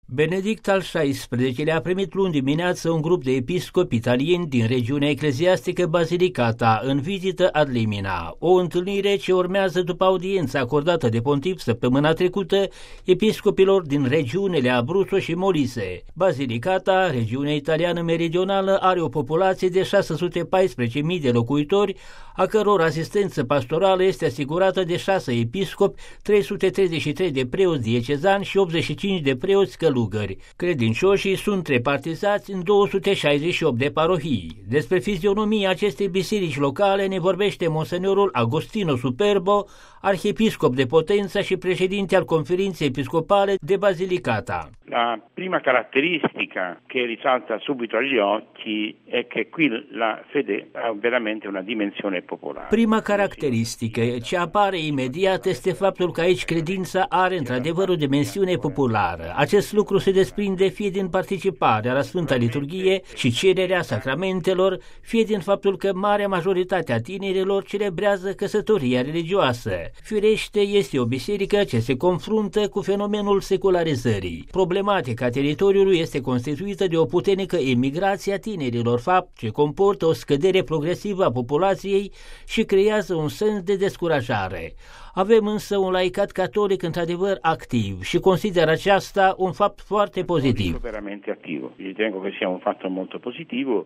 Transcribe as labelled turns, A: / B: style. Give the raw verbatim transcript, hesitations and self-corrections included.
A: Benedict al șaisprezecelea-lea a primit luni dimineață un grup de episcopi italieni din regiunea ecleziastică Basilicata în vizită ad limina, o întâlnire ce urmează după audiența acordată de pontif săptămâna trecută episcopilor din regiunile Abruzzo și Molise. Basilicata, regiunea italiană meridională, are o populație de șase sute paisprezece mii de locuitori, a căror asistență pastorală este asigurată de șase episcopi, trei sute treizeci și trei de preoți diecezani și optzeci și cinci de preoți călugări. Credincioșii sunt repartizați în două sute șaizeci și opt de parohii. Despre fizionomia acestei biserici locale ne vorbește Monseniorul Agostino Superbo, arhiepiscop de Potenza și președinte al Conferinței Episcopale de Basilicata.
B: La prima caratteristica che risalta subito agli occhi è che qui la fede ha veramente una dimensione popolare.
A: Prima caracteristică ce apare imediat este faptul că aici credința are într-adevăr o dimensiune populară. Acest lucru se desprinde fie din participarea la Sfânta Liturghie și cererea sacramentelor, fie din faptul că marea majoritate a tinerilor celebrează căsătoria religioasă. Firește, este o biserică ce se confruntă cu fenomenul secularizării. Problematica teritoriului este constituită de o puternică emigrație a tinerilor, fapt ce comportă o scădere progresivă a populației și creează un sens de descurajare. Avem însă un laicat catolic într-adevăr activ și consider aceasta un fapt foarte pozitiv.
B: Veramente attivo. Ritengo che sia un fatto molto positivo